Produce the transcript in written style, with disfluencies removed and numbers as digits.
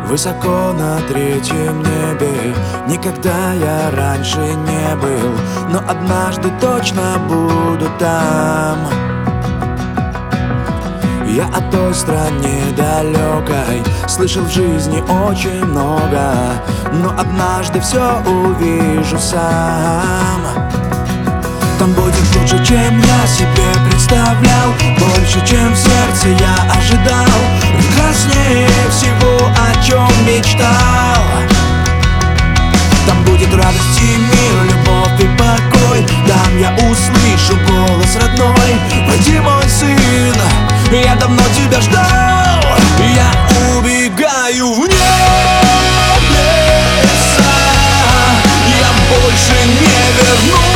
Высоко на третьем небе. Никогда я раньше не был, но однажды точно буду там. Я о той стране далекой слышал в жизни очень много, но однажды все увижу сам. Там будет лучше, чем я себе представлял, больше, чем в сердце я ожидал, прекраснее всего, о чем мечтал. Там будет радость и мир, любовь и покой. Там я услышу голос родной: войди, мой сын, я давно тебя ждал. Я убегаю в небеса, я больше не вернусь.